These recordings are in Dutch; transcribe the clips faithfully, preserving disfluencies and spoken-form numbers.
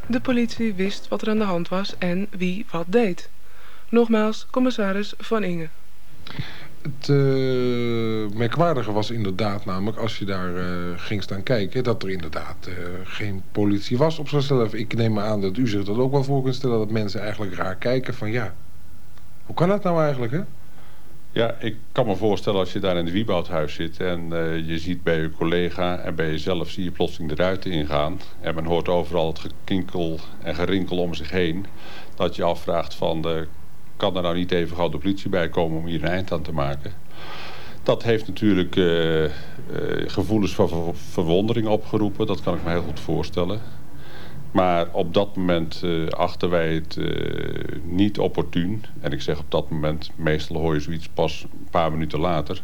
De politie wist wat er aan de hand was en wie wat deed. Nogmaals, commissaris Van Inge. Het uh, merkwaardige was inderdaad namelijk, als je daar uh, ging staan kijken, dat er inderdaad uh, geen politie was op zichzelf. Ik neem me aan dat u zich dat ook wel voor kunt stellen, dat mensen eigenlijk raar kijken van ja, hoe kan dat nou eigenlijk, hè? Ja, ik kan me voorstellen als je daar in het Wieboudhuis zit en uh, je ziet bij je collega en bij jezelf zie je plotseling de ruiten ingaan en men hoort overal het gekinkel en gerinkel om zich heen, dat je afvraagt van uh, kan er nou niet even gauw de politie bij komen om hier een eind aan te maken. Dat heeft natuurlijk uh, uh, gevoelens van ver verwondering opgeroepen, dat kan ik me heel goed voorstellen. Maar op dat moment uh, achten wij het uh, niet opportun. En ik zeg op dat moment, meestal hoor je zoiets pas een paar minuten later.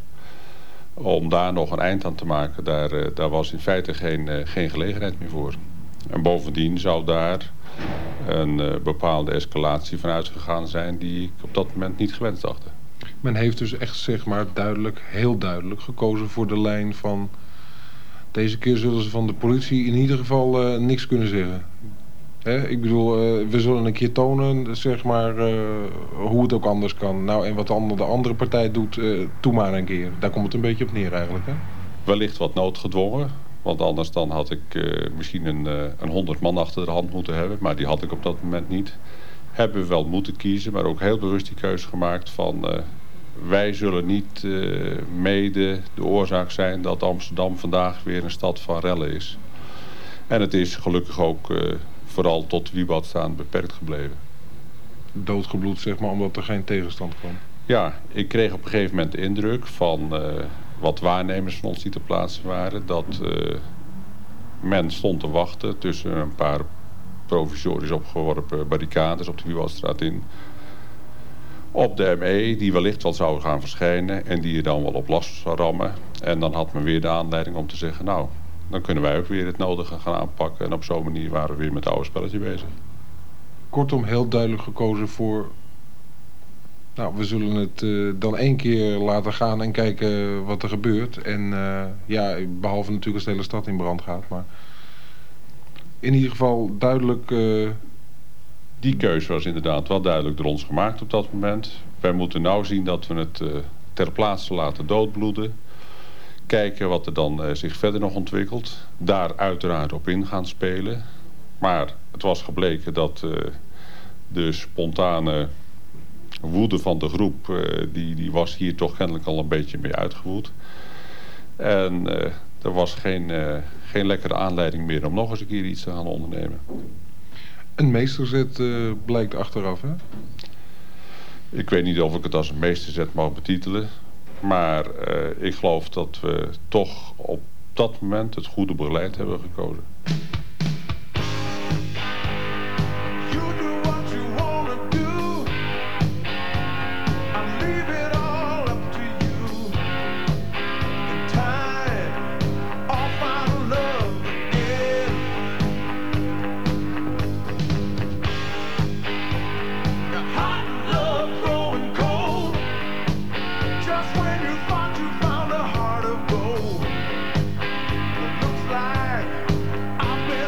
Om daar nog een eind aan te maken, daar, uh, daar was in feite geen, uh, geen gelegenheid meer voor. En bovendien zou daar een uh, bepaalde escalatie van uitgegaan zijn die ik op dat moment niet gewenst achtte. Men heeft dus echt zeg maar duidelijk, heel duidelijk gekozen voor de lijn van deze keer zullen ze van de politie in ieder geval uh, niks kunnen zeggen. Hè? Ik bedoel, uh, we zullen een keer tonen, zeg maar, uh, hoe het ook anders kan. Nou, en wat de andere, de andere partij doet, uh, toe maar een keer. Daar komt het een beetje op neer eigenlijk, hè? Wellicht wat noodgedwongen, want anders dan had ik uh, misschien een, uh, een honderd man achter de hand moeten hebben. Maar die had ik op dat moment niet. Hebben we wel moeten kiezen, maar ook heel bewust die keuze gemaakt van Uh, wij zullen niet uh, mede de oorzaak zijn dat Amsterdam vandaag weer een stad van rellen is. En het is gelukkig ook uh, vooral tot Wieboudstaand beperkt gebleven. Doodgebloed, zeg maar, omdat er geen tegenstand kwam. Ja, ik kreeg op een gegeven moment de indruk van uh, wat waarnemers van ons die ter plaatse waren, dat uh, men stond te wachten tussen een paar provisorisch opgeworpen barricades op de Wieboudstraat in, op de M E, die wellicht wel zou gaan verschijnen en die je dan wel op last zou rammen. En dan had men weer de aanleiding om te zeggen, nou, dan kunnen wij ook weer het nodige gaan aanpakken. En op zo'n manier waren we weer met het oude spelletje bezig. Kortom, heel duidelijk gekozen voor, nou, we zullen het uh, dan één keer laten gaan en kijken wat er gebeurt. En uh, ja, behalve natuurlijk als de hele stad in brand gaat, maar in ieder geval duidelijk. Uh, Die keuze was inderdaad wel duidelijk door ons gemaakt op dat moment. Wij moeten nou zien dat we het uh, ter plaatse laten doodbloeden. Kijken wat er dan uh, zich verder nog ontwikkelt. Daar uiteraard op in gaan spelen. Maar het was gebleken dat uh, de spontane woede van de groep, uh, die, die was hier toch kennelijk al een beetje mee uitgewoed. En uh, er was geen, uh, geen lekkere aanleiding meer om nog eens een keer iets te gaan ondernemen. Een meesterzet uh, blijkt achteraf, hè? Ik weet niet of ik het als een meesterzet mag betitelen. Maar uh, ik geloof dat we toch op dat moment het goede beleid hebben gekozen. I've been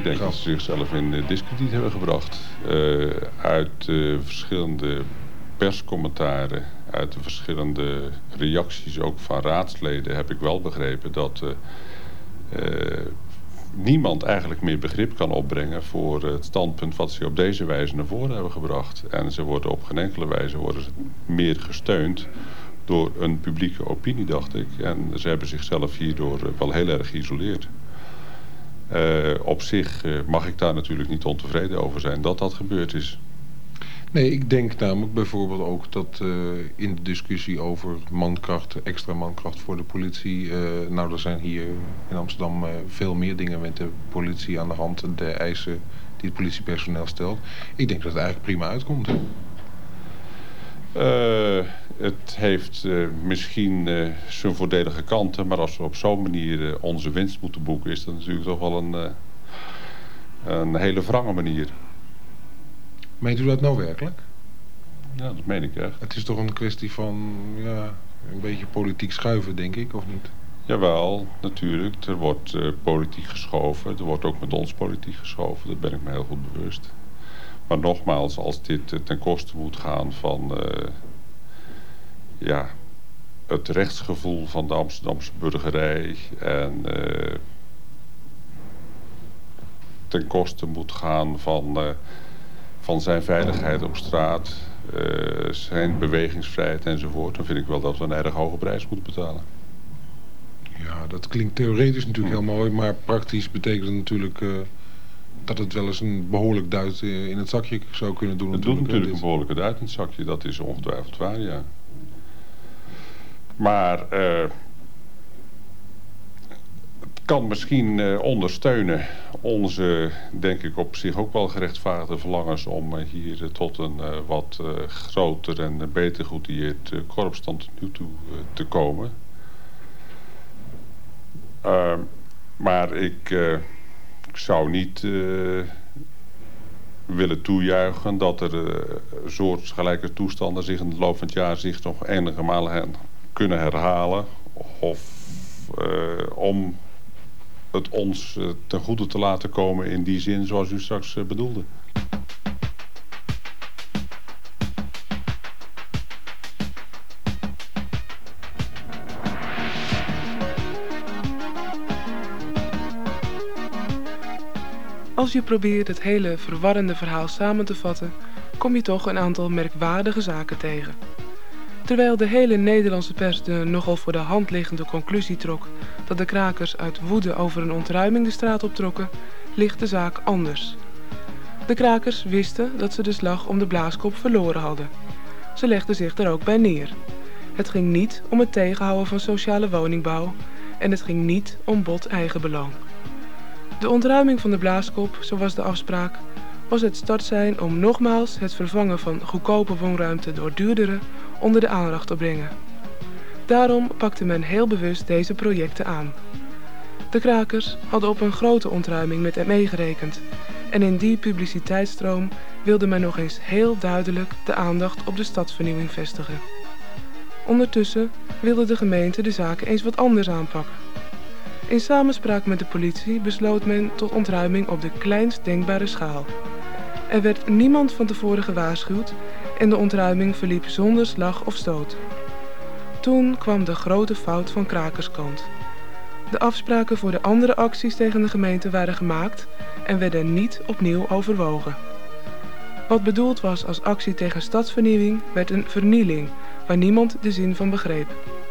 denk dat ze zichzelf in uh, diskrediet hebben gebracht. Uh, uit uh, verschillende perscommentaren, uit de verschillende reacties ook van raadsleden heb ik wel begrepen dat uh, uh, niemand eigenlijk meer begrip kan opbrengen voor het standpunt wat ze op deze wijze naar voren hebben gebracht. En ze worden op geen enkele wijze worden ze meer gesteund door een publieke opinie, dacht ik. En ze hebben zichzelf hierdoor wel heel erg geïsoleerd. Uh, op zich uh, mag ik daar natuurlijk niet ontevreden over zijn dat dat gebeurd is. Nee, ik denk namelijk bijvoorbeeld ook dat uh, in de discussie over mankracht, extra mankracht voor de politie, uh, nou er zijn hier in Amsterdam uh, veel meer dingen met de politie aan de hand en de eisen die het politiepersoneel stelt. Ik denk dat het eigenlijk prima uitkomt. Uh, het heeft uh, misschien uh, zijn voordelige kanten, maar als we op zo'n manier uh, onze winst moeten boeken, is dat natuurlijk toch wel een, uh, een hele wrange manier. Meent u dat nou werkelijk? Ja, dat meen ik echt. Het is toch een kwestie van ja, een beetje politiek schuiven, denk ik, of niet? Jawel, natuurlijk. Er wordt uh, politiek geschoven. Er wordt ook met ons politiek geschoven. Daar ben ik me heel goed bewust. Maar nogmaals, als dit uh, ten koste moet gaan van uh, ja, het rechtsgevoel van de Amsterdamse burgerij en uh, ten koste moet gaan van, uh, van zijn veiligheid op straat, uh, zijn bewegingsvrijheid enzovoort, dan vind ik wel dat we een erg hoge prijs moeten betalen. Ja, dat klinkt theoretisch natuurlijk heel mooi, maar praktisch betekent het natuurlijk uh, dat het wel eens een behoorlijk duit in het zakje zou kunnen doen. Het doet natuurlijk een behoorlijke duit in het zakje, dat is ongetwijfeld waar, ja. Maar uh, het kan misschien uh, ondersteunen onze, denk ik op zich ook wel gerechtvaardigde verlangens om uh, hier uh, tot een uh, wat uh, groter en uh, beter geoutilleerd uh, korps dan tot nu toe uh, te komen. Uh, maar ik, uh, ik zou niet uh, willen toejuichen dat er uh, soortgelijke toestanden zich in de loop van het jaar zich nog enige malen kunnen herhalen. Of uh, om het ons uh, ten goede te laten komen in die zin zoals u straks uh, bedoelde. Als je probeert het hele verwarrende verhaal samen te vatten, kom je toch een aantal merkwaardige zaken tegen. Terwijl de hele Nederlandse pers de nogal voor de hand liggende conclusie trok dat de krakers uit woede over een ontruiming de straat optrokken, ligt de zaak anders. De krakers wisten dat ze de slag om de Blaaskop verloren hadden. Ze legden zich er ook bij neer. Het ging niet om het tegenhouden van sociale woningbouw en het ging niet om bot eigenbelang. De ontruiming van de Blaaskop, zo was de afspraak, was het startsein om nogmaals het vervangen van goedkope woonruimte door duurdere onder de aandacht te brengen. Daarom pakte men heel bewust deze projecten aan. De krakers hadden op een grote ontruiming met M E gerekend en in die publiciteitsstroom wilde men nog eens heel duidelijk de aandacht op de stadsvernieuwing vestigen. Ondertussen wilde de gemeente de zaak eens wat anders aanpakken. In samenspraak met de politie besloot men tot ontruiming op de kleinst denkbare schaal. Er werd niemand van tevoren gewaarschuwd en de ontruiming verliep zonder slag of stoot. Toen kwam de grote fout van krakerskant. De afspraken voor de andere acties tegen de gemeente waren gemaakt en werden niet opnieuw overwogen. Wat bedoeld was als actie tegen stadsvernieuwing werd een vernieling waar niemand de zin van begreep.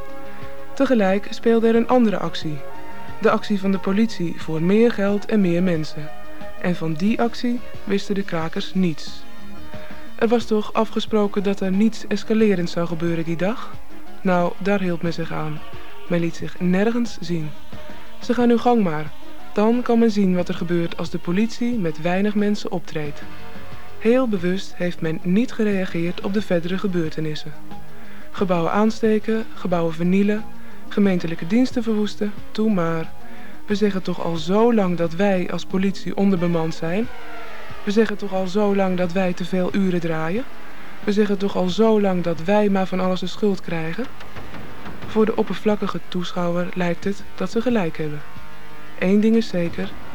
Tegelijk speelde er een andere actie. De actie van de politie voor meer geld en meer mensen. En van die actie wisten de krakers niets. Er was toch afgesproken dat er niets escalerends zou gebeuren die dag? Nou, daar hield men zich aan. Men liet zich nergens zien. Ze gaan uw gang maar. Dan kan men zien wat er gebeurt als de politie met weinig mensen optreedt. Heel bewust heeft men niet gereageerd op de verdere gebeurtenissen. Gebouwen aansteken, gebouwen vernielen, gemeentelijke diensten verwoesten, toe maar. We zeggen toch al zo lang dat wij als politie onderbemand zijn? We zeggen toch al zo lang dat wij te veel uren draaien? We zeggen toch al zo lang dat wij maar van alles de schuld krijgen? Voor de oppervlakkige toeschouwer lijkt het dat ze gelijk hebben. Eén ding is zeker,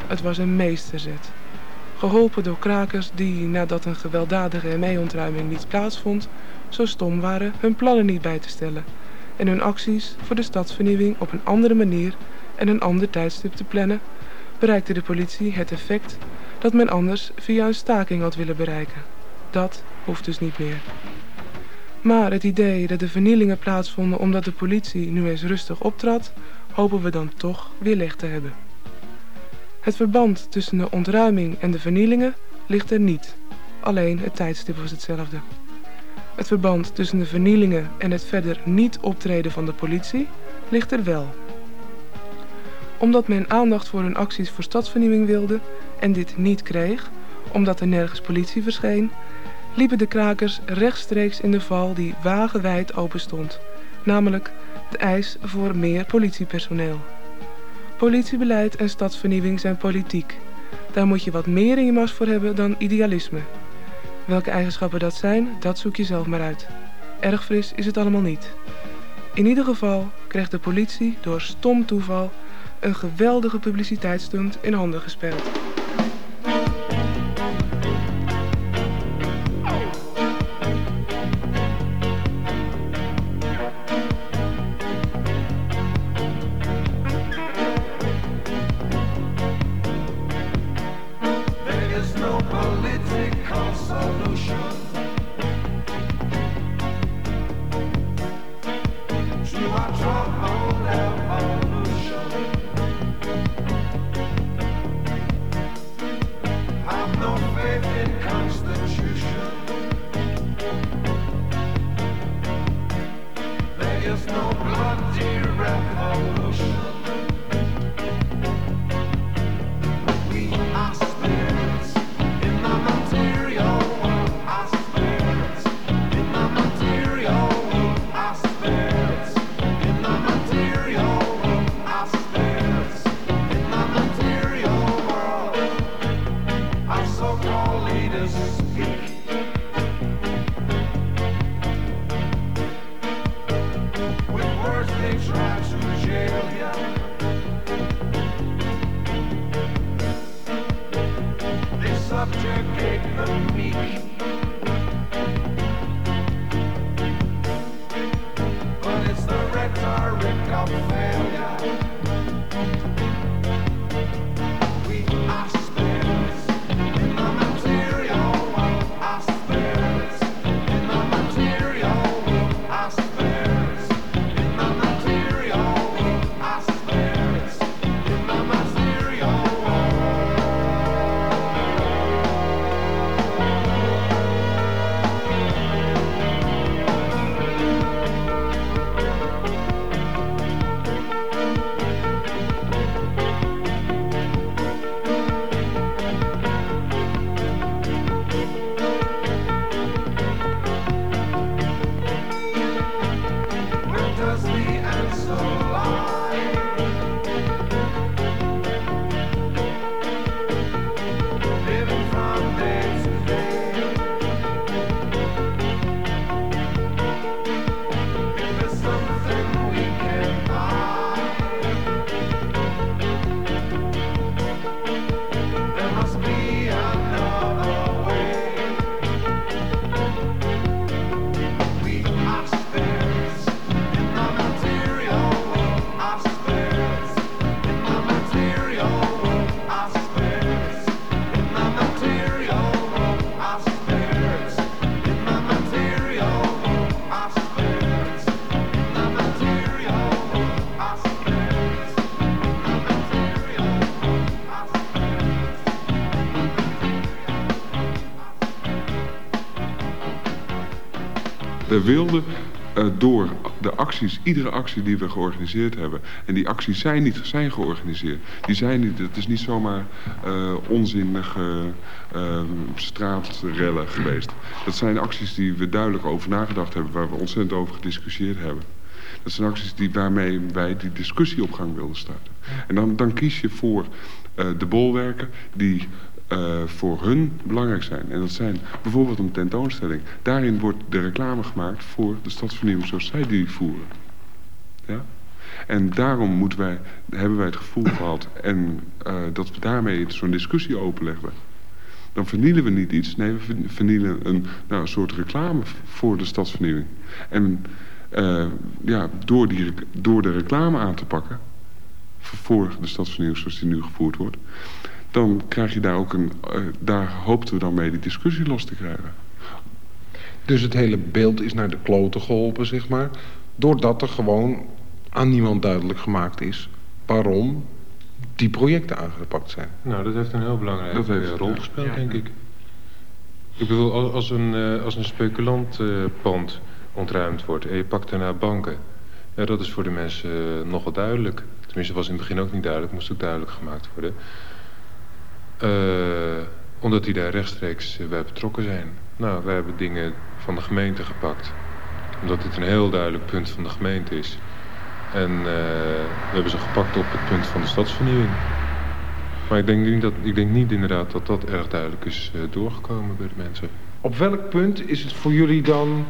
Het was een meesterzet. Geholpen door krakers die, nadat een gewelddadige M E-ontruiming niet plaatsvond, zo stom waren hun plannen niet bij te stellen en hun acties voor de stadsvernieuwing op een andere manier en een ander tijdstip te plannen, bereikte de politie het effect dat men anders via een staking had willen bereiken. Dat hoeft dus niet meer. Maar het idee dat de vernielingen plaatsvonden omdat de politie nu eens rustig optrad, hopen we dan toch weerlegd te hebben. Het verband tussen de ontruiming en de vernielingen ligt er niet. Alleen het tijdstip was hetzelfde. Het verband tussen de vernielingen en het verder niet optreden van de politie ligt er wel. Omdat men aandacht voor hun acties voor stadsvernieuwing wilde en dit niet kreeg, omdat er nergens politie verscheen, liepen de krakers rechtstreeks in de val die wagenwijd open stond, namelijk de eis voor meer politiepersoneel. Politiebeleid en stadsvernieuwing zijn politiek. Daar moet je wat meer in je mars voor hebben dan idealisme. Welke eigenschappen dat zijn, dat zoek je zelf maar uit. Erg fris is het allemaal niet. In ieder geval kreeg de politie door stom toeval een geweldige publiciteitsstunt in handen gespeeld. We wilden uh, door de acties, iedere actie die we georganiseerd hebben, en die acties zijn niet zijn georganiseerd. Die zijn niet, het is niet zomaar uh, onzinnige uh, straatrellen geweest. Dat zijn acties die we duidelijk over nagedacht hebben, waar we ontzettend over gediscussieerd hebben. Dat zijn acties die, waarmee wij die discussie op gang wilden starten. En dan, dan kies je voor uh, de bolwerken die Uh, voor hun belangrijk zijn. En dat zijn bijvoorbeeld een tentoonstelling. Daarin wordt de reclame gemaakt voor de stadsvernieuwing zoals zij die voeren. Ja? En daarom moeten wij, hebben wij het gevoel gehad en uh, dat we daarmee zo'n discussie openlegden. Dan vernielen we niet iets, nee, we vernielen een, nou, een soort reclame voor de stadsvernieuwing. En uh, ja, door, die, door de reclame aan te pakken, voor de stadsvernieuwing zoals die nu gevoerd wordt, dan krijg je daar ook een, uh, daar hoopten we dan mee die discussie los te krijgen. Dus het hele beeld is naar de kloten geholpen, zeg maar, doordat er gewoon aan niemand duidelijk gemaakt is waarom die projecten aangepakt zijn. Nou, dat heeft een heel belangrijke Dat heeft, rol ja. gespeeld, Ja. denk ik. Ik bedoel, als, als een, uh, als een speculant uh, pand ontruimd wordt en je pakt daarna banken, ja, dat is voor de mensen uh, nogal duidelijk. Tenminste, was in het begin ook niet duidelijk, moest ook duidelijk gemaakt worden. Uh, omdat die daar rechtstreeks uh, bij betrokken zijn. Nou, wij hebben dingen van de gemeente gepakt. Omdat dit een heel duidelijk punt van de gemeente is. En uh, we hebben ze gepakt op het punt van de stadsvernieuwing. Maar ik denk niet, dat, ik denk niet inderdaad dat dat erg duidelijk is uh, doorgekomen bij de mensen. Op welk punt is het voor jullie dan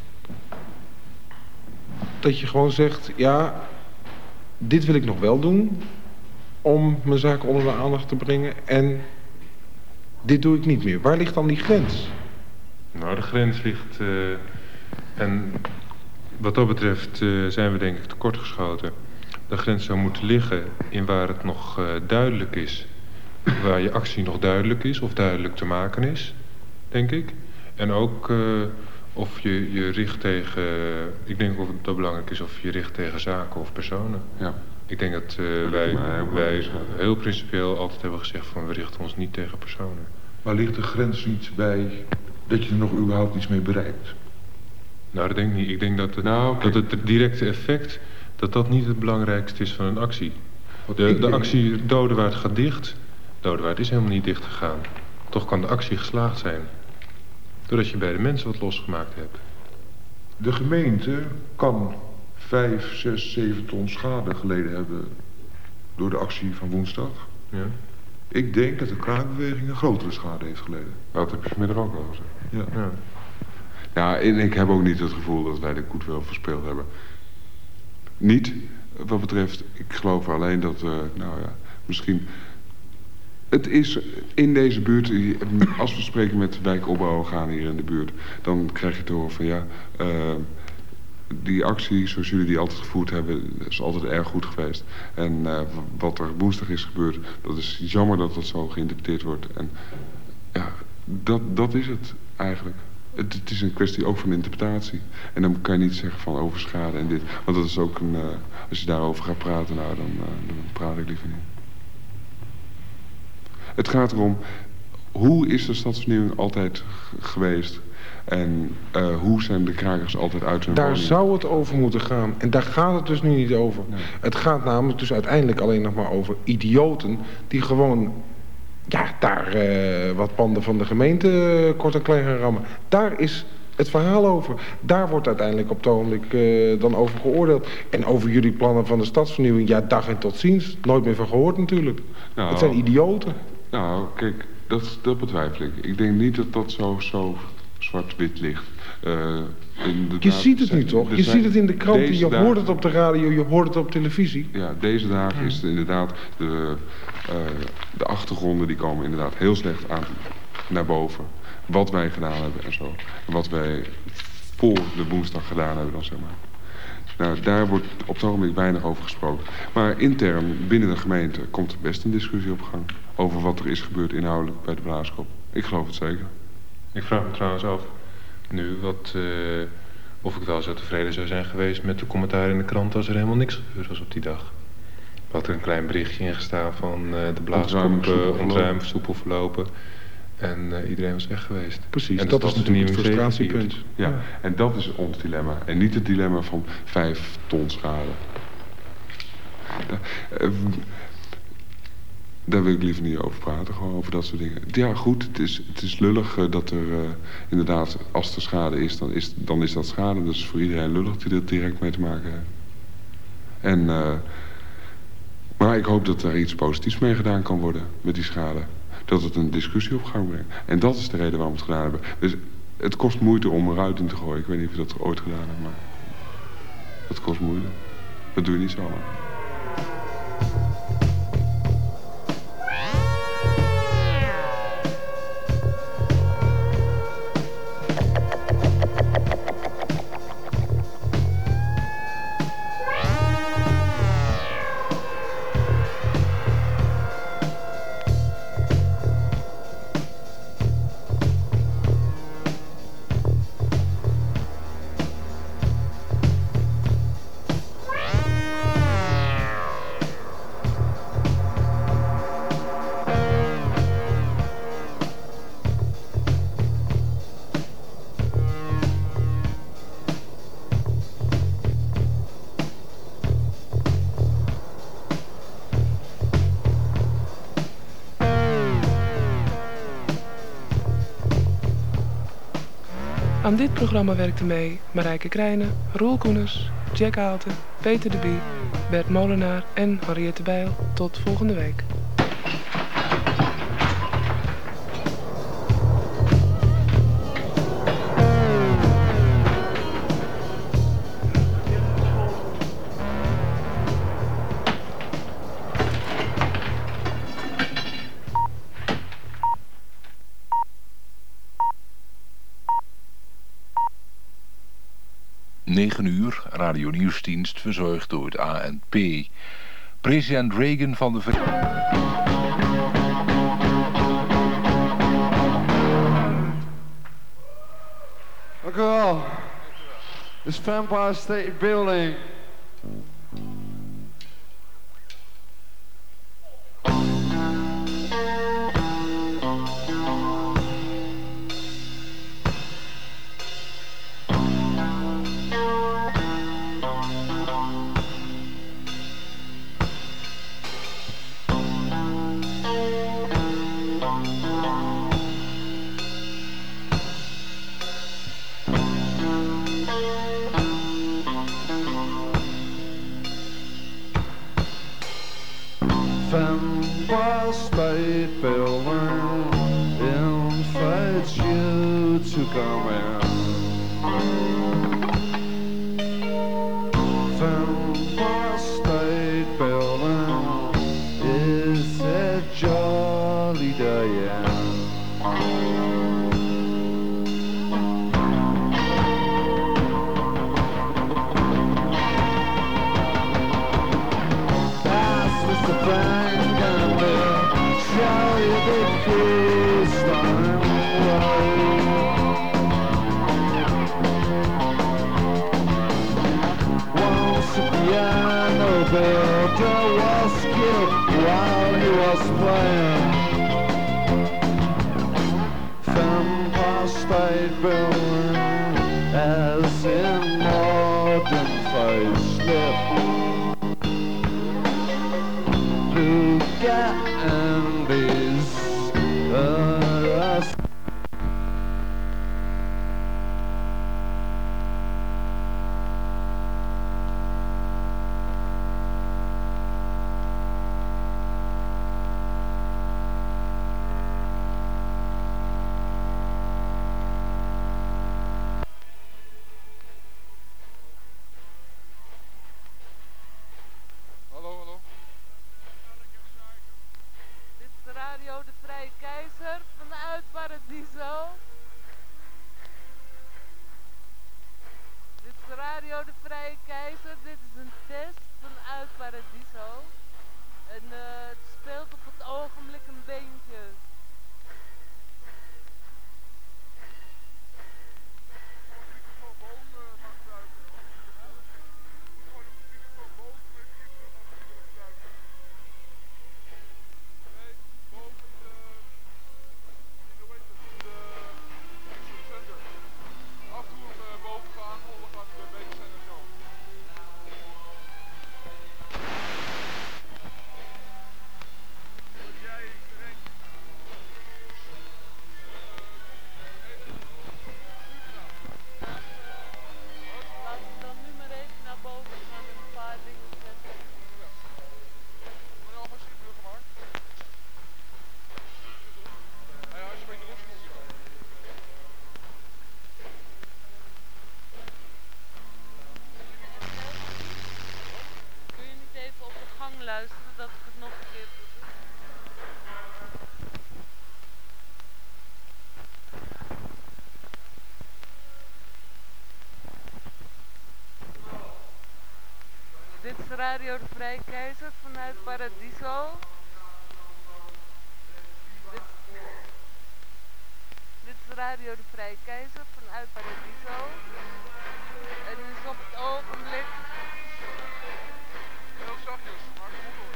dat je gewoon zegt, ja, dit wil ik nog wel doen om mijn zaken onder de aandacht te brengen en dit doe ik niet meer. Waar ligt dan die grens? Nou, de grens ligt... Uh, en wat dat betreft uh, zijn we denk ik tekortgeschoten. De grens zou moeten liggen in waar het nog uh, duidelijk is. Waar je actie nog duidelijk is of duidelijk te maken is, denk ik. En ook uh, of je je richt tegen... Uh, ik denk ook dat het belangrijk is of je richt tegen zaken of personen. Ja. Ik denk dat uh, wij, wij heel principieel altijd hebben gezegd van we richten ons niet tegen personen. Maar ligt de grens iets bij dat je er nog überhaupt iets mee bereikt? Nou, dat denk ik niet. Ik denk dat het, Nou, dat het directe effect, dat dat niet het belangrijkste is van een actie. De, de denk- actie Dodewaard gaat dicht. Dodewaard is helemaal niet dicht gegaan. Toch kan de actie geslaagd zijn. Doordat je bij de mensen wat losgemaakt hebt. De gemeente kan vijf, zes, zeven ton schade geleden hebben door de actie van woensdag. Ja. Ik denk dat de kraakbeweging een grotere schade heeft geleden. Dat heb je vanmiddag ook al gezegd. Ja. Ja. Ja, en ik heb ook niet het gevoel dat wij de goodwill verspeeld hebben. Niet, wat betreft, ik geloof alleen dat, uh, nou ja, misschien... Het is in deze buurt, als we spreken met wijkopbouworganen hier in de buurt, dan krijg je te horen van ja, uh, die actie zoals jullie die altijd gevoerd hebben, is altijd erg goed geweest. En uh, wat er woensdag is gebeurd, dat is jammer dat dat zo geïnterpreteerd wordt. En ja, dat, dat is het eigenlijk. Het, het is een kwestie ook van interpretatie. En dan kan je niet zeggen van over schade en dit. Want dat is ook een, uh, als je daarover gaat praten, nou dan, uh, dan praat ik liever niet. Het gaat erom, hoe is de stadsvernieuwing altijd g- geweest? En uh, hoe zijn de krakers altijd uit hun Daar woning? zou het over moeten gaan. En daar gaat het dus nu niet over. Nee. Het gaat namelijk dus uiteindelijk alleen nog maar over idioten die gewoon, ja, daar uh, wat panden van de gemeente uh, kort en klein gaan rammen. Daar is het verhaal over. Daar wordt uiteindelijk op het ogenblik uh, dan over geoordeeld. En over jullie plannen van de stadsvernieuwing, ja, dag en tot ziens. Nooit meer van gehoord natuurlijk. Nou, Het zijn idioten. Nou, kijk, dat, dat betwijfel ik. Ik denk niet dat dat zo, zo zwart-wit ligt. Uh, inderdaad, Je ziet het nu zijn- toch? er Je zijn ziet het in de kranten, deze je dagen- hoort het op de radio, je hoort het op televisie. Ja, deze dagen is het inderdaad, de, uh, de achtergronden die komen inderdaad heel slecht aan, naar boven. Wat wij gedaan hebben en zo. En wat wij voor de woensdag gedaan hebben dan, zeg maar. Nou, daar wordt op het ogenblik weinig over gesproken. Maar intern, binnen de gemeente, komt er best een discussie op gang. Over wat er is gebeurd inhoudelijk bij de Blaaskop. Ik geloof het zeker. Ik vraag me trouwens af, nu, wat, uh, of ik wel zo tevreden zou zijn geweest met de commentaar in de krant als er helemaal niks gebeurd was op die dag. Er had er een klein berichtje in gestaan van uh, de Blaaskop uh, ontruim, soepel verlopen. En uh, iedereen was weg geweest. Precies, en dat is natuurlijk het vernieuwing frustratiepunt. Ja, ja, en dat is ons dilemma. En niet het dilemma van vijf ton schade. Da, uh, daar wil ik liever niet over praten, gewoon over dat soort dingen. Ja, goed, het is, het is lullig uh, dat er uh, inderdaad, als er schade is dan, is, dan is dat schade. Dat is voor iedereen lullig die er direct mee te maken heeft. En, uh, maar ik hoop dat er iets positiefs mee gedaan kan worden met die schade. Dat het een discussie op gang brengt. En dat is de reden waarom we het gedaan hebben. Dus het kost moeite om eruit in te gooien. Ik weet niet of je dat ooit gedaan hebt, maar het kost moeite. Dat doe je niet zomaar. Aan dit programma werkten mee Marijke Krijnen, Roel Koeners, Jack Aalten, Peter de Bie, Bert Molenaar en Henriette Bijl. Tot volgende week. negen uur, Radio Nieuwsdienst, verzorgd door het A N P. President Reagan van de Verenigde... Dank u wel. This Empire State Building. Empire State Building invites you to come in. Empire State Building is a jolly day in. That's Mister Frank and they'll show you the Keystone Way. Once a piano builder was killed while he was playing. Empire State Building as in modern facelift. Look at Andy's uh, Radio de Vrije Keizer vanuit Paradiso. Dit is Radio de Vrije Keizer, dit is een test vanuit Paradiso. En uh, het speelt op het ogenblik een beentje. Radio de Vrije Keizer vanuit Paradiso. Dit, dit is Radio de Vrije Keizer vanuit Paradiso. En het is op het ogenblik... Heel zachtjes, maar goed hoor.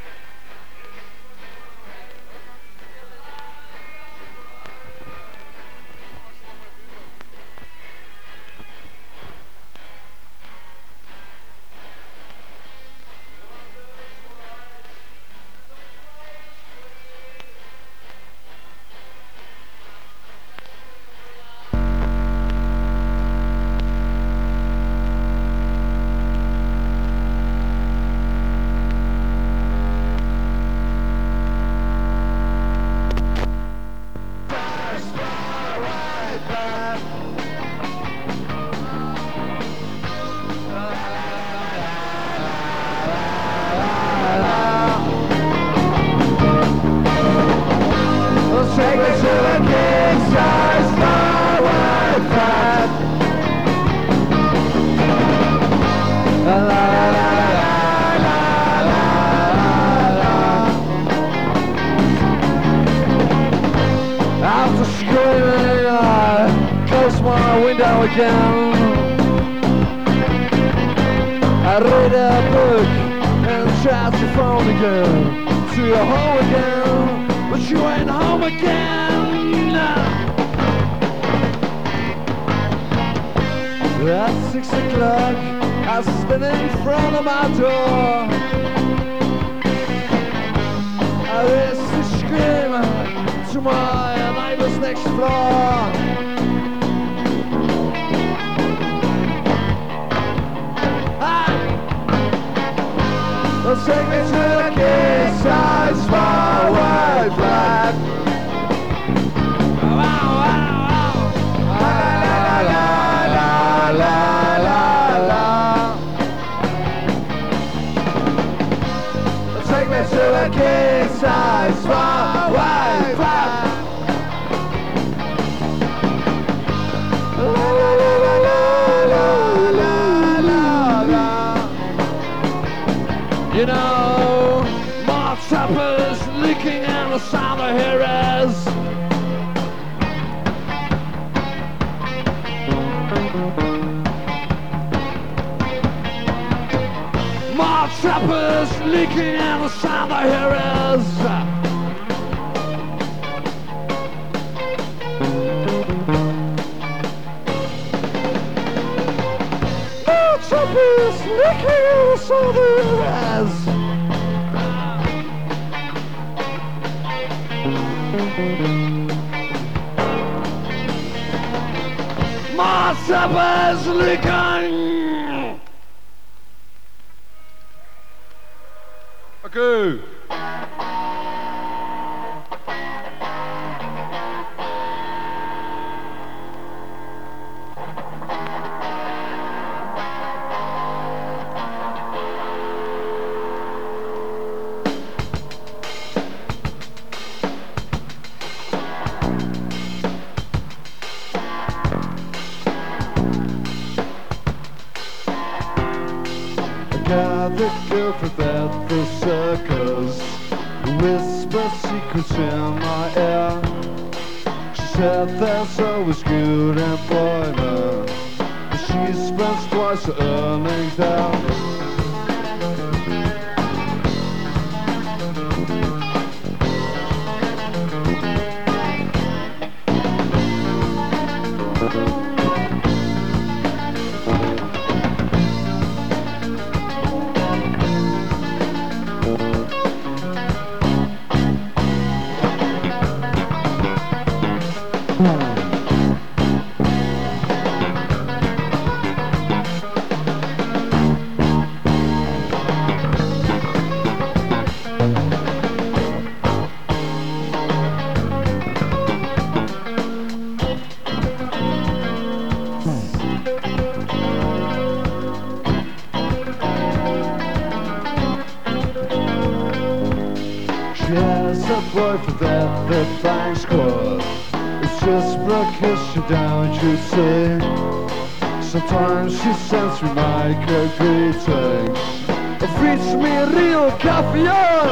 Again. I read a book and tried to phone again to your home again, but you ain't home again. At six o'clock, I stand in front of my door. I listen to scream to my neighbor's next door. Take me to the kiss size far white flag. La la la la la la. Take me to the kiss size far white flag. La la la la la la la. You know, more trappers leaking and the sound I hear is more trappers leaking and the sound I hear is more trappers leaking and the sound I hear is more trappers leaking. Okay. The girlfriend at the circus whispered secrets in my ear. She said there's always good employment, but she spends twice her earnings there. Boyfriend at the flying squad. It's just because she don't you see. Sometimes she sends me my greetings feeds me real coffee, yeah.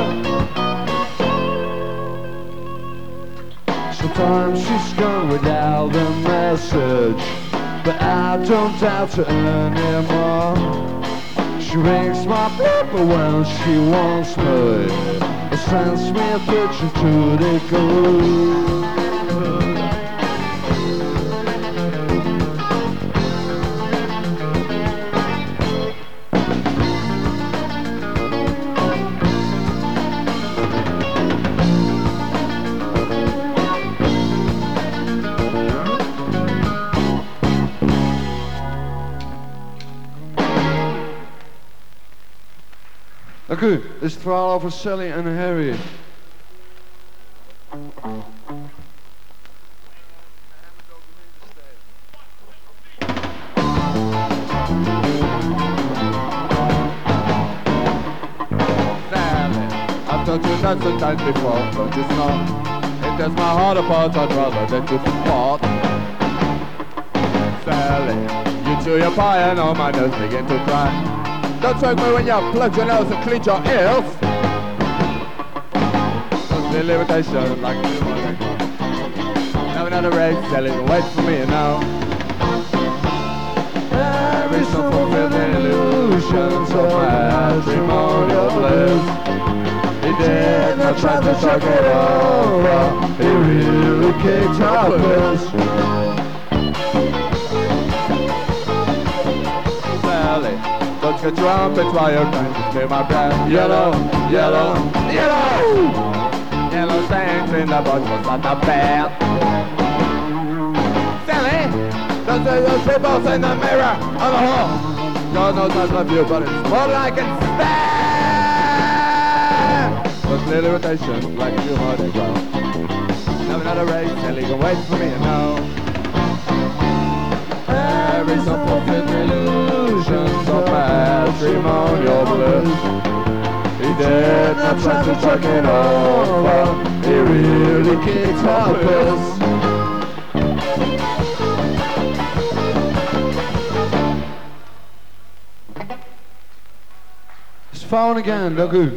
Sometimes she's gone without a message, but I don't doubt her anymore. She rings my paper when she wants me, or sends me a picture to the group. Dank u. Dit is het verhaal over Sally en Harry. Sally, I've told you that sometimes before, but it's not. It does my heart apart, I'd rather that you part. Sally, you chew your pie and all my nose begin to cry. Don't choke me when you plug your nose and clench your ears. Cause the limitation like you want to. Have another race, Sally, wait for me now. There is no fulfilling illusions of matrimonial bliss. He did not try to talk it over, he really kicked our bliss. Sally, don't get trumpets while you're trying to clear my breath. Yellow, yellow, yellow! Yellow stains in the bottles on the bed. Sally, don't say those peoples in the mirror on the hall. God knows I love you, but it's more than I can stand. But little irritation like you heard it well. Have another race, Sally, can wait for me now. There is some fulfilled illusions of matrimonial bliss. He did not try to talk it over, he really can't help us. It's phone again, dank u.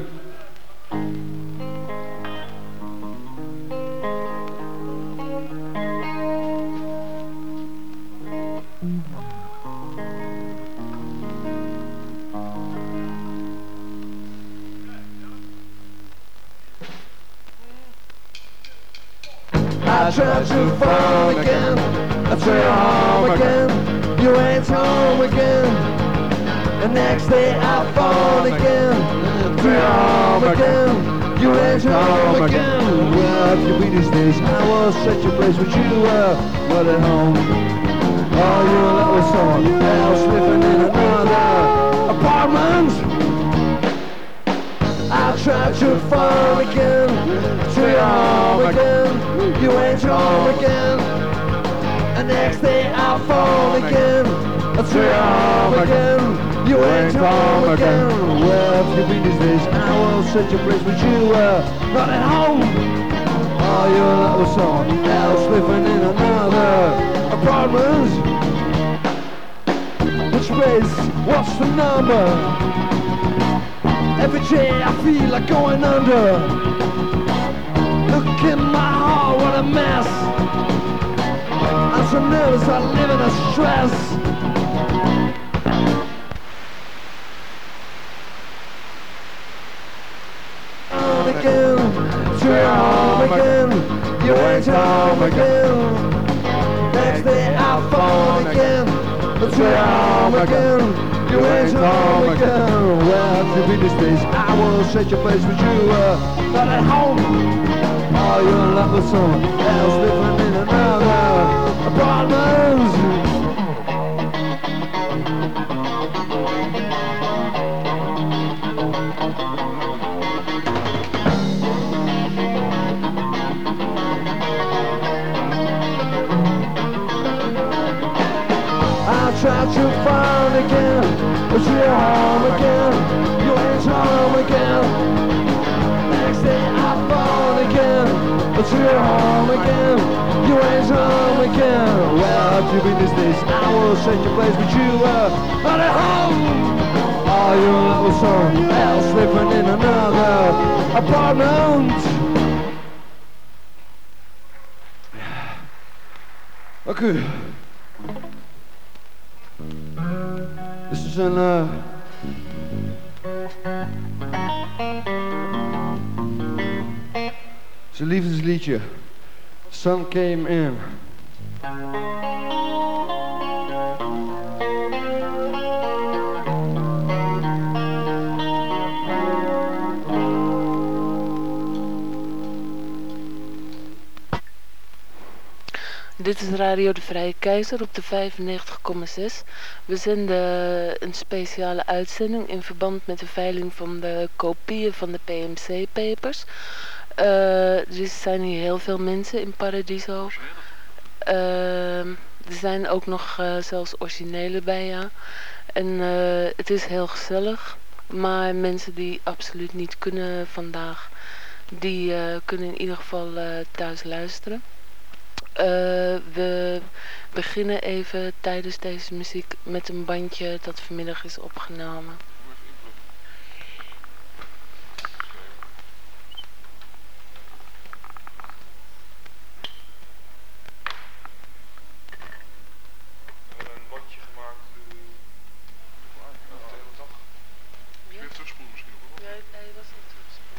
I tried to phone again, I try home again, you ain't home again. The next day I phone again, try home again, you ain't home again. Well, if you be these days, I will set your place with you were not at home. Oh, you're a little someone else living in another apartment. I tried to phone again, try home again, you ain't home again. The next day I phone again, I try home again, you ain't home again. Well, if you be these days, I will set your place with you were not at home. Oh, you're a little someone else living in another apartment. Which place? What's the number? Every day I feel like going under. Look in my heart, what a mess. I'm so nervous, I live in a stress. Home again, try home again, you ain't home again. Next day I phone again, try home again, you ain't home again. Well, if you be these days, I will set your place with you, uh, not at home. Oh, you're in love with someone else living in another apartment. I tried to find again, but you're home again, you ain't home again. Next day I phone again, but you're home again, you ain't home again. Well, if you be these days, I will set your place, but you are not at home. Oh, while your little son else living in another apartment. Dank u. Dit is een uh, het is een liefdesliedje. Sun came in. Dit is Radio de Vrije Keizer op de vijfennegentig komma zes. We zenden een speciale uitzending in verband met de veiling van de kopieën van de P M C-papers. Uh, er zijn hier heel veel mensen in Paradiso. Uh, er zijn ook nog uh, zelfs originele bij, ja. En uh, het is heel gezellig. Maar mensen die absoluut niet kunnen vandaag, die uh, kunnen in ieder geval uh, thuis luisteren. Uh, we beginnen even tijdens deze muziek met een bandje dat vanmiddag is opgenomen. Een bandje gemaakt uh, de hele dag. Kun je terugspoelen misschien ook wel? Ja, hij was niet terugspoelen.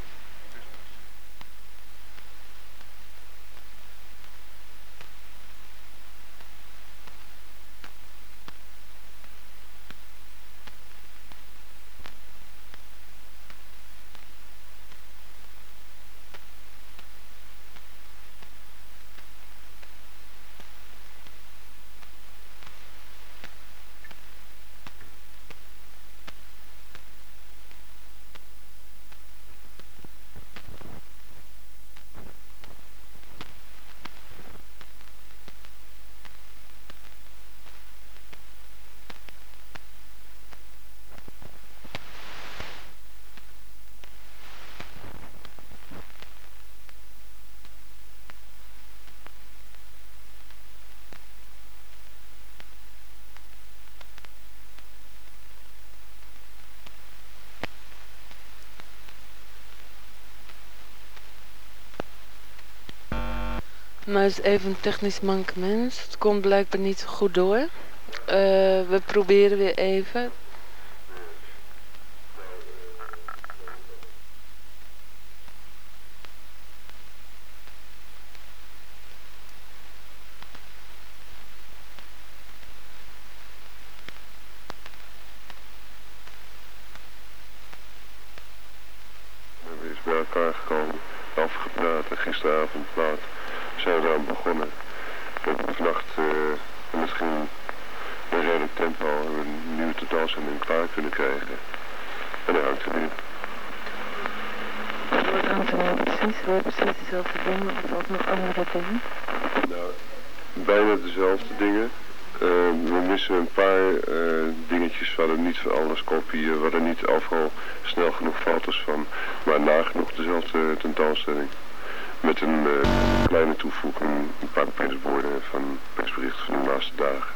Maar het is even een technisch mankement. Het komt blijkbaar niet zo goed door. Uh, we proberen weer even. We zijn eens bij elkaar gekomen, afgepraat en gisteravond laat zijn we aan begonnen. We hebben vannacht uh, misschien een redelijk tempo een nieuwe totaalzending klaar kunnen krijgen. En dan hangt er weer. Wat hangt er nou precies? We hebben precies dezelfde dingen of ook nog andere dingen? Nou, bijna dezelfde dingen. Uh, we missen een paar uh, dingetjes. We hadden niet van alles kopieën. We hadden niet overal snel genoeg foto's van. Maar nagenoeg dezelfde tentoonstelling. Met een uh, kleine toevoeging, een paar persborden van persberichten van de laatste dagen.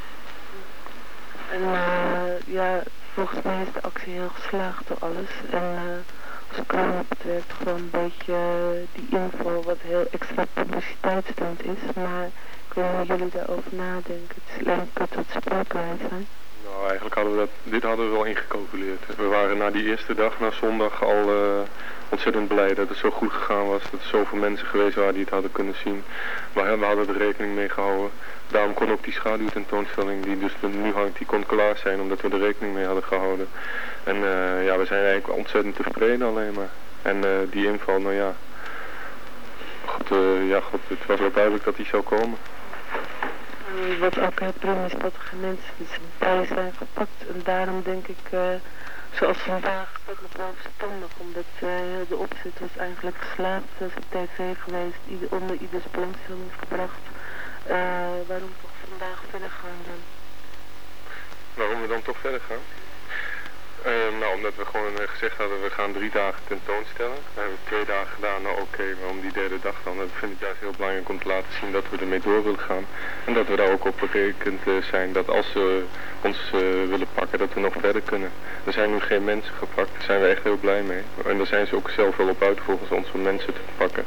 En uh, ja, volgens mij is de actie heel geslaagd door alles. En uh, als kraan op het werk gewoon een beetje uh, die info wat heel extra publiciteitsstunt is. Maar ik weet niet hoe jullie daarover nadenken. Het is alleen kut wat spraakwijs zijn. Nou, eigenlijk hadden we dat, dit hadden we wel ingecalculeerd. We waren na die eerste dag, na zondag, al uh, ontzettend blij dat het zo goed gegaan was. Dat er zoveel mensen geweest waren die het hadden kunnen zien. Maar we hadden er rekening mee gehouden. Daarom kon ook die schaduwtentoonstelling die dus nu hangt, die kon klaar zijn omdat we er rekening mee hadden gehouden. En uh, ja, we zijn eigenlijk ontzettend tevreden alleen maar. En uh, die inval, nou ja, God, uh, ja, God, het was wel duidelijk dat die zou komen. Wat ook heel prima is dat er geen mensen bij zijn gepakt. En daarom denk ik, uh, zoals vandaag, is dat nog wel verstandig. Omdat uh, de opzet was eigenlijk geslaagd. Er is op tv geweest, ieder, onder ieders belangstelling gebracht. Uh, waarom toch vandaag verder gaan dan? Waarom we dan toch verder gaan? Uh, nou, omdat we gewoon uh, gezegd hadden, we gaan drie dagen tentoonstellen. We hebben twee dagen gedaan, nou oké, okay, maar om die derde dag dan, ik vind het juist heel belangrijk om te laten zien dat we ermee door willen gaan. En dat we daar ook op berekend uh, zijn dat als ze uh, ons uh, willen pakken, dat we nog verder kunnen. Er zijn nu geen mensen gepakt, daar zijn we echt heel blij mee. En daar zijn ze ook zelf wel op uit volgens ons om mensen te pakken.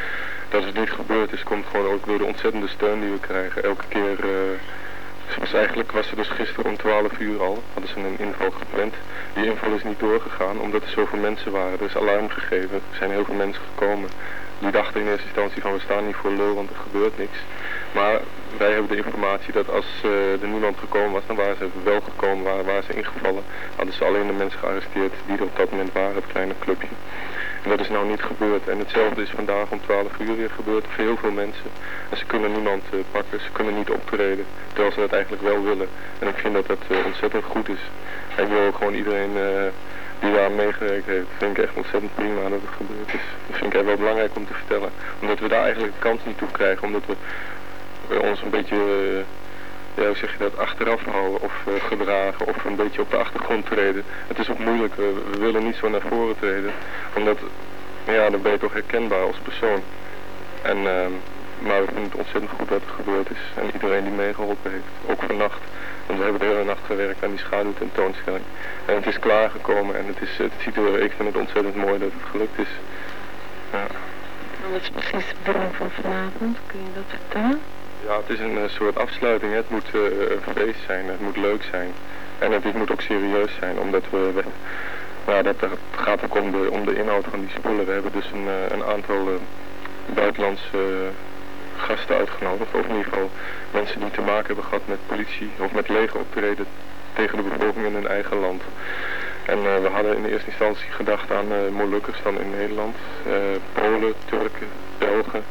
Dat het niet gebeurd is, komt gewoon ook door de ontzettende steun die we krijgen. Elke keer... Uh, Dus eigenlijk was er dus gisteren om twaalf uur al, hadden ze een inval gepland. Die inval is niet doorgegaan omdat er zoveel mensen waren. Er is alarm gegeven, er zijn heel veel mensen gekomen. Die dachten in eerste instantie van we staan niet voor lul, want er gebeurt niks. Maar wij hebben de informatie dat als uh, er niemand gekomen was, dan waren ze wel gekomen, waren, waren ze ingevallen. Hadden ze alleen de mensen gearresteerd die er op dat moment waren, het kleine clubje. En dat is nou niet gebeurd. En hetzelfde is vandaag om twaalf uur weer gebeurd voor heel veel mensen. En ze kunnen niemand uh, pakken, ze kunnen niet optreden. Terwijl ze dat eigenlijk wel willen. En ik vind dat dat uh, ontzettend goed is. En ik wil ook gewoon iedereen uh, die daar meegewerkt heeft, vind ik echt ontzettend prima dat het gebeurd is. Dat vind ik echt wel belangrijk om te vertellen. Omdat we daar eigenlijk de kans niet toe krijgen. Omdat we uh, ons een beetje... Uh, ja, hoe zeg je dat, achteraf houden of uh, gedragen of een beetje op de achtergrond treden. Het is ook moeilijk, we, we willen niet zo naar voren treden, omdat, ja, dan ben je toch herkenbaar als persoon. En, uh, maar we vinden het ontzettend goed dat het gebeurd is en iedereen die meegeholpen heeft, ook vannacht. Want we hebben de hele nacht gewerkt aan die schaduwtentoonstelling. En het is klaargekomen en het, is, het ziet er, ik vind het ontzettend mooi dat het gelukt is. Ja. En wat is precies de bedoeling van vanavond, kun je dat vertellen? Ja, het is een uh, soort afsluiting. Hè. Het moet uh, een feest zijn, het moet leuk zijn. En het, het moet ook serieus zijn, omdat we... we nou, dat, het gaat ook om de, om de inhoud van die spullen. We hebben dus een, uh, een aantal uh, buitenlandse uh, gasten uitgenodigd. Of in ieder geval mensen die te maken hebben gehad met politie of met leger optreden tegen de bevolking in hun eigen land. En uh, we hadden in de eerste instantie gedacht aan uh, Molukkers dan in Nederland. Uh, Polen, Turken, Belgen.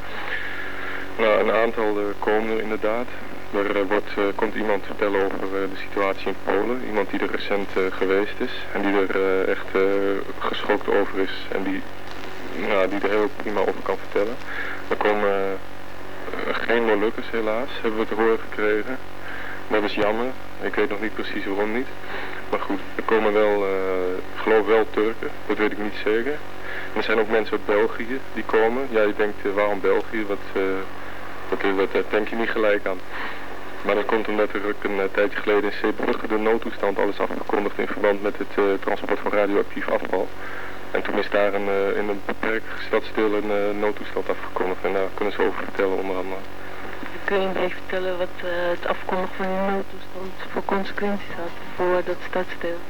Nou, een aantal uh, komen er inderdaad. Er uh, wordt, uh, komt iemand vertellen over uh, de situatie in Polen. Iemand die er recent uh, geweest is en die er uh, echt uh, geschokt over is en die, nou, die er heel prima over kan vertellen. Er komen uh, geen Molukkers helaas, hebben we te horen gekregen. Dat is jammer, ik weet nog niet precies waarom niet. Maar goed, er komen wel, uh, ik geloof wel Turken, dat weet ik niet zeker. En er zijn ook mensen uit België die komen. Ja, je denkt, uh, waarom België? Wat... Uh, Dat, dat, dat denk je niet gelijk aan. Maar dat komt omdat er ook een uh, tijdje geleden in Zeebrugge de noodtoestand alles afgekondigd in verband met het uh, transport van radioactief afval. En toen is daar een, uh, in een beperkt stadsdeel een uh, noodtoestand afgekondigd en daar kunnen ze over vertellen onder andere. Kun je een beetje vertellen wat uh, het afkondigen van die noodtoestand voor consequenties had voor dat stadsdeel?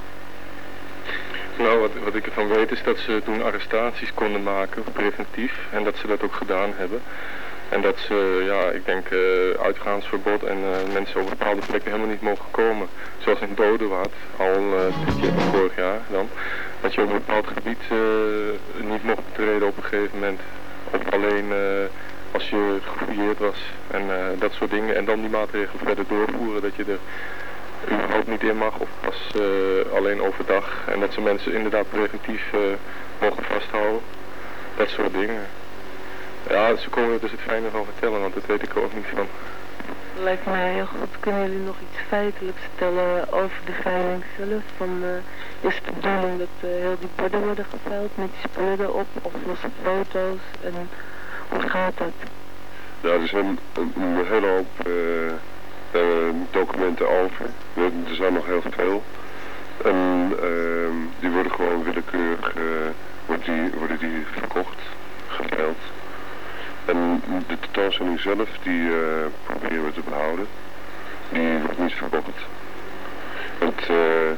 Nou, wat, wat ik ervan weet is dat ze toen arrestaties konden maken, preventief, en dat ze dat ook gedaan hebben. En dat ze, ja, ik denk uh, uitgaansverbod en uh, mensen op bepaalde plekken helemaal niet mogen komen. Zoals in Dodewaard, al uh, dit jaar, vorig jaar dan. Dat je op een bepaald gebied uh, niet mocht betreden op een gegeven moment. Of alleen uh, als je gefouilleerd was en uh, dat soort dingen. En dan die maatregelen verder doorvoeren dat je er überhaupt niet in mag of pas uh, alleen overdag. En dat ze mensen inderdaad preventief uh, mogen vasthouden. Dat soort dingen. Ja, ze komen er dus het fijne van vertellen, want dat weet ik er ook niet van. Lijkt mij heel goed. Kunnen jullie nog iets feitelijks vertellen over de veiling zelf? Van, uh, is het de bedoeling dat uh, heel die borden worden geveild met die spullen erop of losse foto's? En hoe gaat dat? Ja, er zijn een, een hele hoop uh, uh, documenten over. Er zijn nog heel veel. En uh, die worden gewoon willekeurig uh, worden die, worden die verkocht, geveild. En de tentoonstelling zelf, die uh, proberen we te behouden. Die wordt niet verkocht. Het, uh...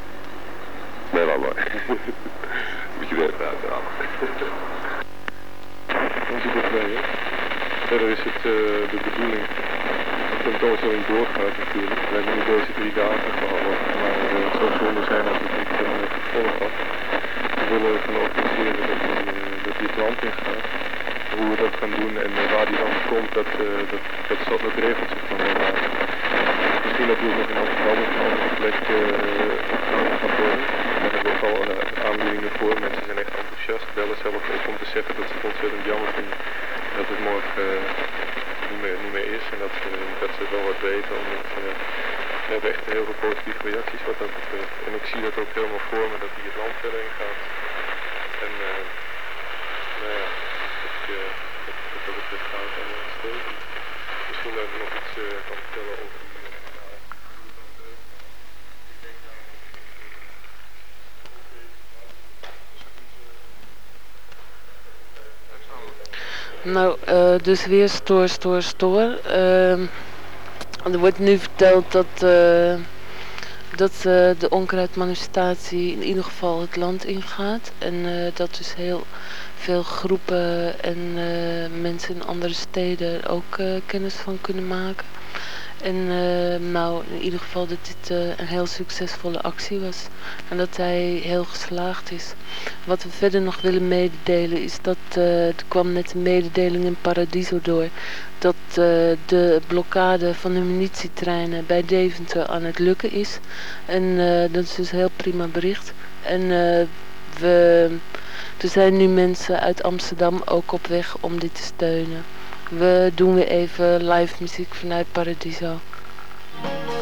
nee, laat maar. Moet je er even uithalen. Verder is het uh, de bedoeling dat de tentoonstelling doorgaat natuurlijk. We hebben nu deze drie dagen gehouden, maar uh, het zou zonde zijn als het niet een uh, vervolg had. We willen ervan organiseren dat die, uh, dat die het land in gaat. Hoe we dat gaan doen en uh, waar die dan komt, dat, uh, dat, dat, dat, dat regelt zich dan wel later. Misschien dat we nog in Amsterdam of een andere plek uh, gaan worden. Daar hebben we ook al uh, aanbiedingen voor. Mensen zijn echt enthousiast, bellen zelf ook om te zeggen dat ze het ontzettend jammer vinden dat het morgen uh, niet, meer, niet meer is. En dat, uh, dat ze wel wat weten. Omdat, uh, we hebben echt heel veel positieve reacties wat dat betreft. En ik zie dat ook helemaal voor me dat hij het land verder in gaat. En uh, nou ja, ik, uh, dat, dat, dat het betreft gaat en uh, steeds. Misschien dat ik nog iets uh, kan vertellen over die... Nou, uh, dus weer stoor, stoor, stoor. Uh, er wordt nu verteld dat, uh, dat uh, de onkruidmanifestatie in ieder geval het land ingaat. En uh, dat dus heel veel groepen en uh, mensen in andere steden ook uh, kennis van kunnen maken. En uh, nou, in ieder geval dat dit uh, een heel succesvolle actie was. En dat hij heel geslaagd is. Wat we verder nog willen mededelen is dat uh, er kwam net een mededeling in Paradiso door. Dat uh, de blokkade van de munitietreinen bij Deventer aan het lukken is. En uh, dat is dus een heel prima bericht. En uh, we, er zijn nu mensen uit Amsterdam ook op weg om dit te steunen. We doen weer even live muziek vanuit Paradiso.